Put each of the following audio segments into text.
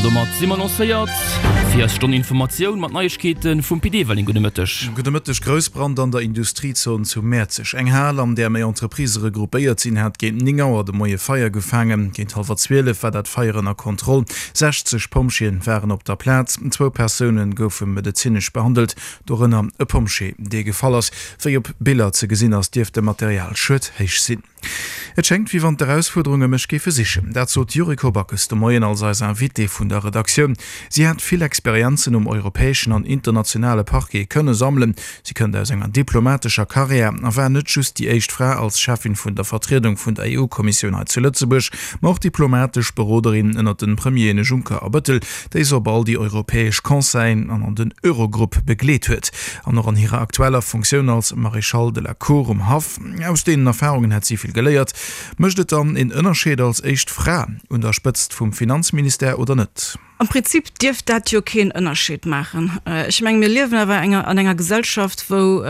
Nummer 7 4 Stunden Information mat Neuigkeiten vum PD Gudemëttech Grousbrand an der Industriezone zu Mäzech. Eng Hal an der méi Entreprisere Gruppéiert sinn hat géint Ningauer de moie Feier gefangen, géint halfer 12 war dat feierenner Kontroll. 60 Pomschien wären op der Platz. 2 Personen goufen medizinisch behandelt, dorënner e Pomsche dee gefallers, fir op Bilder ze gesinn ass Dief de Material schëtt heich sinn. Et schenkt wie wann der Herausforderungen mech gefe sichchen. Dat zot Juriko Backes de Moien als Invité vun der Redaktion. Sie hat viel Experienzen europäischen an internationale Parke könne sammeln. Sie können aus enger diplomatischer Karriere awer net just die Eichtfrau als Chefin vun der Vertretung vun der EU-Kommission zu Lützebusch, auch diplomatisch Beroderin ënner den Premier Juncker Abëttel, déi so bald die Europäisch Conseil an den Eurogruppe begleet huet. An noch an ihrer aktueller Funktion als Maréchal de la Cour Haf. Aus denen Erfahrungen hat sie viel geleiert, möchtet dann in Unterschied als Eichtfrau unterstützt vom Finanzminister oder nicht? Im Prinzip dürft dat jo keinen Unterschied machen. Ich meine, wir leben aber an einer Gesellschaft, wo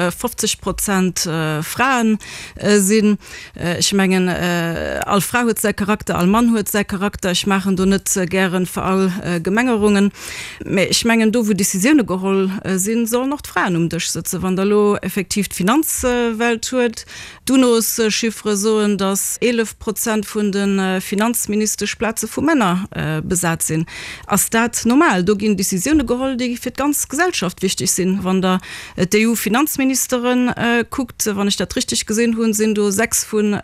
50% Frauen sind. Ich meine, all Frau hat sein Charakter, all Mann hat sein Charakter. Ich mache da nicht gern für all Gemengerungen. Ich meine, da wo Decisionen geholt sind, sollen noch die Frauen um dich sitzen. Wenn da effektiv die Finanzwelt tut, du noch Chiffre so, dass 11% von den Finanzministerplätzen von Männern besetzt sind. Dat normal do gin Decisionen geholt, die für ganz Gesellschaft wichtig sind. Wann der EU-Finanzministerin guckt, wann ich das richtig gesehen habe, sind 6 von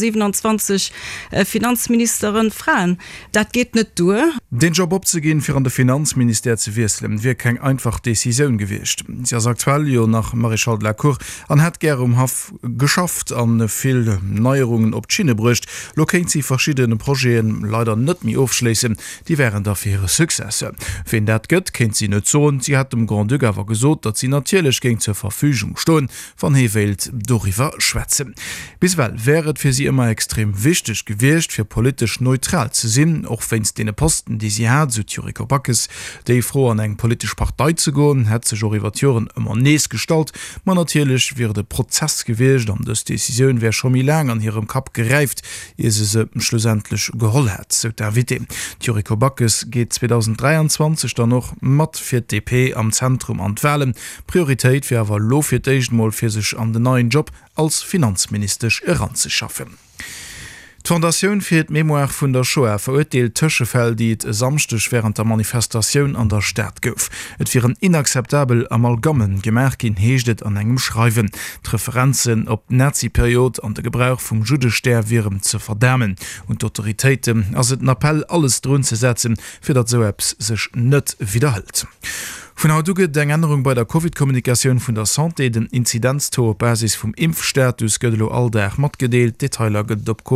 27 Finanzministerin Frauen. Das geht nicht durch. Den Job abzugehen für an der Finanzminister zu wechseln, wäre kein einfach Decision gewesen. Sie sagt aktuell nach Maréchal de la Cour an hat gerne Haf geschafft an viel Neuerungen op Schiene brücht. Lo kennt sie verschiedene Projekte leider nicht mehr aufschließen, die wären dafür ihre Successe. Wenn dat gött kennt sie net so, sie hat dem Grand Dugawer gesot, dat sie natürlich ging zur Verfügung stohn van Hewelt doriwer schwätzen. Biswell wäret für sie immer extrem wichtig gewircht für politisch neutral zu sinn, auch wenns den Posten, die sie hat, so Juriko Backes, déi froh an eng politisch Partei zu go, hat se Jorivaturen immer nees gestalt, man natürlich wird de Prozess gewircht, an das Decision wär schon mi lang an ihrem Kap gereift, ihr se schlussendlich geholl hat, so der Wit. Juriko Backes geht 2023 dann noch mat fir DP am Zentrum anwählen. Priorität fir awer lofir mal fir sich an den neuen Job als Finanzminister heranzuschaffen. Die Fondation fir d Memoir vun der Shoah verurteilt Tschefeld, die samstech während der Manifestation an der Stadt gouf. Et viren inakzeptabel Amalgammen gemerk in heeschtet an engem Schreiben, Referenzen op Nazi-Period an der Gebrauch vum Judesterwirem zu verdämmen und Autoritäten as et Appell alles drun zu setzen, fir dat so sech net wiederhält. Von Hautuge deng Änderung bei der COVID-Kommunikation vun der Santé den Inzidenztor Basis vum Impfstatus gëdelo alldag mat gedeelt, Detailer gët op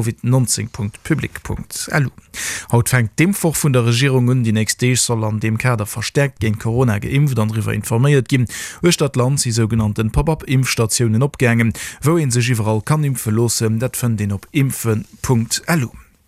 covid19.public.lu. Haut fängt demfach vun der Regierungen die nächste Deeg soll an dem Kader verstärkt gen Corona geimpft an riwer informiert gin. Eustadt Land sie sogenannten Pop-up-Impfstationen opgängen, wo en sech iwwerall kann impfe losen, dat vun den op impfen.lu.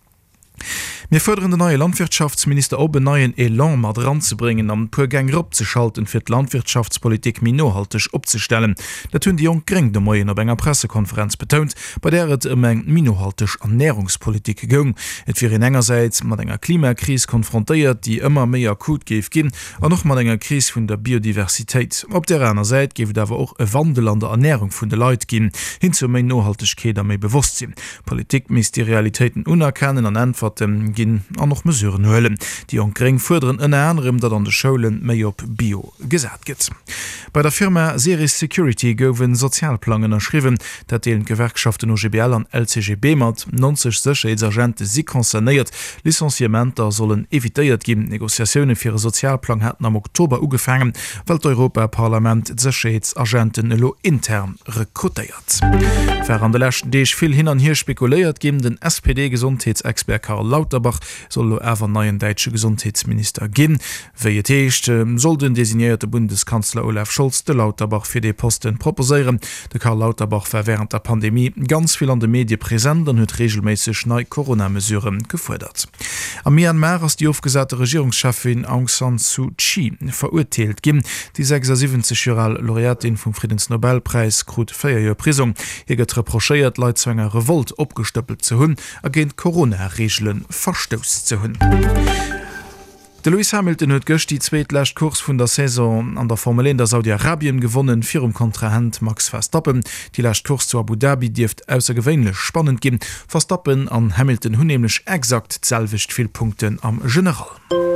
Wir fördern den neue Landwirtschaftsminister op neuen Elan mat ranzubringen, am Purgang opzuschalten fir d Landwirtschaftspolitik minohaltig opzustellen. Dat hunn die Jongring de Moien op enger Pressekonferenz betont, bei der et eng minohaltig Ernährungspolitik gong. Et fir in engerseits mat enger Klimakrise konfrontiert, die immer méi akut geef gin, an noch mat enger Krise vun der Biodiversität. Op der einer Seite geft dawer auch e Wandel an der Ernährung vun de Leiit gin, hin zu méi Nohaltigkeit méi bewusst sinn. Politik mis die Realitäten unerkennen an Antworten gin an noch mesureuren höllen. Die Jongring förderen en anderem, dat an de Schulen méi op Bio gesat gët. Bei der Firma Series Security goufen Sozialplanen erschriven, dat den Gewerkschaften OGBL an LCGB mat 90 Sicherheitsagenten sie konzerniert. Licenciementer sollen evitéiert gin. Negoziationen fir Sozialplan hätten am Oktober ugefangen, weil d'Europaparlament Sicherheitsagenten lo intern rekrutiert. Ver an der letzten Deeg viel hin an hier spekuliert geben den SPD-Gesundheitsexpert Karl Lauterbach soll ewer neuen deutsche Gesundheitsminister gin. Wéietecht soll den designierte Bundeskanzler Olaf Scholz de Lauterbach fir de Posten proposieren. De Karl Lauterbach war während der Pandemie ganz viel an de Medien präsent und huet regelmäßig neue Corona-Mesuren gefordert. Am Myanmar ass die aufgesatte Regierungschefin Aung San Suu Kyi verurteilt gin. Die 76-jährige Laureatin vom Friedensnobelpreis krut 4 Jahre Prison. Hier get reprochéiert Leitzwenger Revolt opgestöppelt zu hunn, agent Corona-Regeln verstoß zu hunn. De Lewis Hamilton huet gëcht die zweetlächt Kurs vun der Saison an der Formel 1 der Saudi-Arabien gewonnen fir Kontrahent Max Verstappen. Die Lächt Kurs zu Abu Dhabi Dift aussergewéinlech spannend gin. Verstappen an Hamilton hunnemlech exakt zelwicht viel Punkten am General.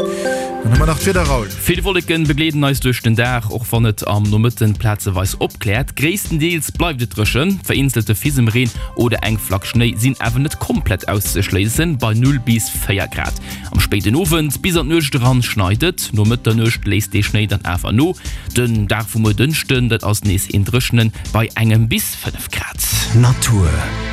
Vielwolken begleden als durch den Dach auch von net am Nummerten Plazeweis opklärt. Gräessten Deels bleibt drschen, vereinzelte Fiesemreen oder eng Flagschnee sind einfach nicht komplett auszuschließen bei 0 bis 4 Grad. Am späten Ofens bis nicht dran schneidet, nur mit der nicht lässt die Schnee dann einfach nur. Den Dach wo wir dünnsten, das aus nächsten Drschenen bei engem bis 5 Grad. Natur.